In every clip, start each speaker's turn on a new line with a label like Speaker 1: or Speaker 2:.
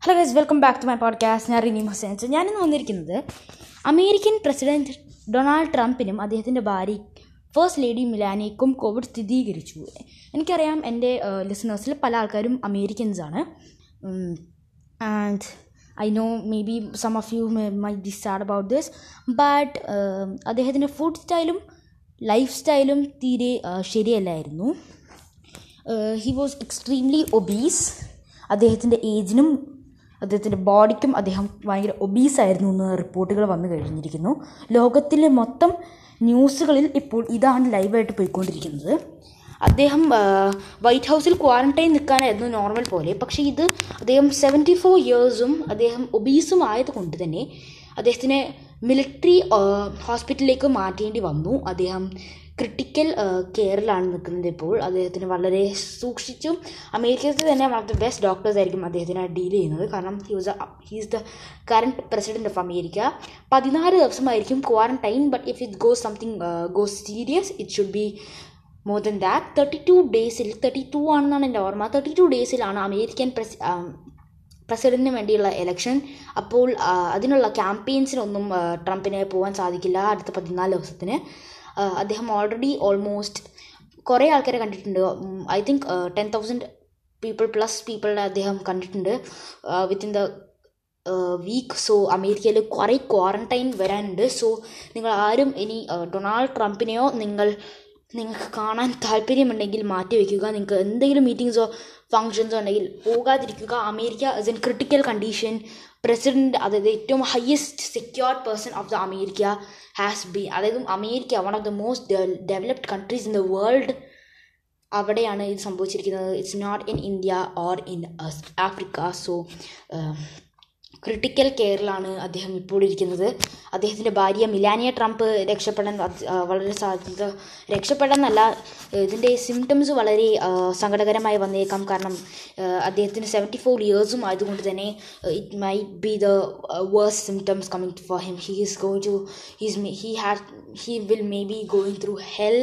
Speaker 1: Hello guys, welcome back to my podcast. ഞാൻ റിനി ഹുസൈൻ. ഞാനിന്ന് വന്നിരിക്കുന്നത് അമേരിക്കൻ പ്രസിഡന്റ് ഡൊണാൾഡ് ട്രംപിനും അദ്ദേഹത്തിൻ്റെ ഭാര്യ ഫസ്റ്റ് ലേഡി മിലാനിയയ്ക്കും കോവിഡ് സ്ഥിരീകരിച്ചു. എനിക്കറിയാം എൻ്റെ ലിസണേഴ്സിൽ പല ആൾക്കാരും അമേരിക്കൻസാണ്. And I know maybe some of you might be sad about this, but അദ്ദേഹത്തിൻ്റെ ഫുഡ് സ്റ്റൈലും ലൈഫ് സ്റ്റൈലും തീരെ ശരിയല്ലായിരുന്നു. He was extremely obese. അദ്ദേഹത്തിൻ്റെ ഏജിനും അദ്ദേഹത്തിൻ്റെ ബോഡിക്കും അദ്ദേഹം ഭയങ്കര ഒബീസായിരുന്നു എന്ന് റിപ്പോർട്ടുകൾ വന്നു കഴിഞ്ഞിരിക്കുന്നു. ലോകത്തിലെ മൊത്തം ന്യൂസുകളിൽ ഇപ്പോൾ ഇതാണ് ലൈവായിട്ട് പോയിക്കൊണ്ടിരിക്കുന്നത്. അദ്ദേഹം വൈറ്റ് ഹൗസിൽ ക്വാറന്റൈൻ നിൽക്കാനായിരുന്നു നോർമൽ പോലെ. പക്ഷേ ഇത് അദ്ദേഹം 74 ഇയേഴ്സും അദ്ദേഹം ഒബീസും ആയതുകൊണ്ട് തന്നെ അദ്ദേഹത്തിനെ മിലിറ്ററി ഹോസ്പിറ്റലിലേക്ക് മാറ്റേണ്ടി വന്നു. അദ്ദേഹം ക്രിട്ടിക്കൽ കെയറിലാണ് നിൽക്കുന്നത് ഇപ്പോൾ. അദ്ദേഹത്തിന് വളരെ സൂക്ഷിച്ചും അമേരിക്കത്തിൽ തന്നെ one of the best doctors ആയിരിക്കും അദ്ദേഹത്തിനെ ഡീൽ ചെയ്യുന്നത്. കാരണം he's the current president of America. 14 ദിവസമായിരിക്കും quarantine. But if it goes serious it should be more than that. 32 ആണെന്നാണ് എൻ്റെ ഓർമ്മ. 32 ഡേയ്സിലാണ് അമേരിക്കൻ പ്രസിഡന്റിന് വേണ്ടിയുള്ള ഇലക്ഷൻ. അപ്പോൾ അതിനുള്ള ക്യാമ്പയിൻസിനൊന്നും ട്രംപിന് പോകാൻ സാധിക്കില്ല അടുത്ത 14 ദിവസത്തിന്. അദ്ദേഹം ഓൾറെഡി ഓൾമോസ്റ്റ് കുറേ ആൾക്കാരെ കണ്ടിട്ടുണ്ട്. ഐ തിങ്ക് 10,000 പീപ്പിളിനെ അദ്ദേഹം കണ്ടിട്ടുണ്ട് വിത്തിൻ ദ വീക്ക്. സോ അമേരിക്കയിൽ കുറേ ക്വാറന്റൈൻ വരാനുണ്ട്. സോ നിങ്ങൾ ആരും ഇനി ഡൊണാൾഡ് ട്രംപിനെയോ നിങ്ങൾക്ക് കാണാൻ താല്പര്യമുണ്ടെങ്കിൽ മാറ്റി വയ്ക്കുക. നിങ്ങൾക്ക് എന്തെങ്കിലും മീറ്റിങ്സോ ഫങ്ഷൻസോ ഉണ്ടെങ്കിൽ പോകാതിരിക്കുക. America is in critical condition. President, അതായത് ഏറ്റവും highest secured person of the America has been, അതായത് America one of the most developed countries in the world, അവിടെയാണ് ഇത് സംഭവിച്ചിരിക്കുന്നത്. It's not in India or in Africa. So critical കെയറിലാണ് അദ്ദേഹം ഇപ്പോൾ ഇരിക്കുന്നത്. അദ്ദേഹത്തിൻ്റെ ഭാര്യ മിലാനിയ ട്രംപ് രക്ഷപ്പെടാൻ വളരെ സാധ്യത, രക്ഷപ്പെടാനല്ല, ഇതിൻ്റെ സിംറ്റംസ് വളരെ സങ്കടകരമായി വന്നേക്കാം. കാരണം അദ്ദേഹത്തിന് 74 ഇയേഴ്സും ആയതുകൊണ്ട് തന്നെ it might be the worst symptoms coming for him. He will may be going through hell.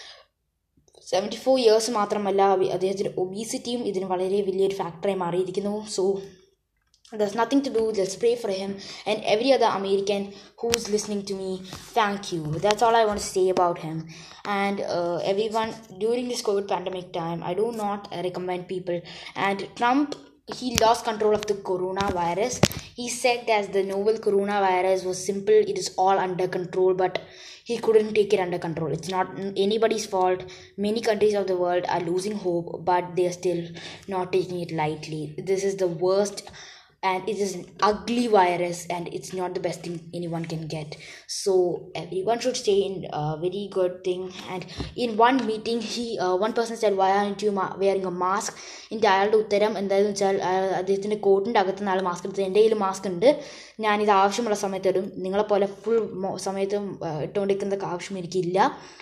Speaker 1: 74 years മാത്രമല്ല, അദ്ദേഹത്തിൻ്റെ ഒബീസിറ്റിയും ഇതിന് വളരെ വലിയൊരു ഫാക്ടറായി മാറിയിരിക്കുന്നു. So there's nothing to do. Let's pray for him and every other American who's listening to me. Thank you. That's all I want to say about him. And everyone, during this COVID pandemic time, I do not recommend people. And Trump, he lost control of the coronavirus. He said that the novel coronavirus was simple. It is all under control, but he couldn't take it under control. It's not anybody's fault. Many countries of the world are losing hope, but they are still not taking it lightly. This is the worst, and it is an ugly virus, and it's not the best thing anyone can get. So everyone should stay in a very good thing. And in one meeting, one person said, why aren't you wearing a mask? എൻ്റെ അയാളുടെ ഉത്തരം എന്താണെന്ന് വെച്ചാൽ, അദ്ദേഹത്തിൻ്റെ കോട്ടിൻ്റെ അകത്തുനിന്ന് ആൾ mask എടുത്തത്. എൻ്റെ കയ്യിൽ മാസ്ക് ഉണ്ട്, ഞാനിത് ആവശ്യമുള്ള സമയത്ത് ഇടും. നിങ്ങളെപ്പോലെ ഫുൾ സമയത്തും ഇട്ടുകൊണ്ടിരിക്കുന്നതൊക്കെ ആവശ്യം എനിക്കില്ല.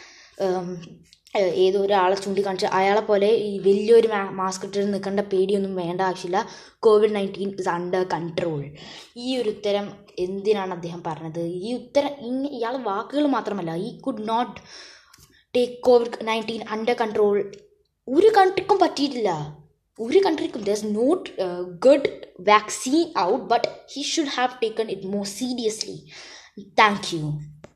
Speaker 1: ഏതോ ഒരാളെ ചൂണ്ടിക്കാണിച്ച് അയാളെപ്പോലെ ഈ വലിയൊരു മാസ്ക് ഇട്ടിട്ട് നിൽക്കേണ്ട പേടിയൊന്നും വേണ്ട ആവശ്യമില്ല. COVID-19 is under control. ഈ ഒരു ഉത്തരം എന്തിനാണ് അദ്ദേഹം പറഞ്ഞത്? ഈ ഉത്തരം ഇയാൾ വാക്കുകൾ മാത്രമല്ല, ഈ could not take COVID-19 under control. ഒരു കൺട്രിക്കും പറ്റിയിട്ടില്ല. ഒരു കൺട്രിക്കും there's no good vaccine out, but he should have taken it more seriously. Thank you.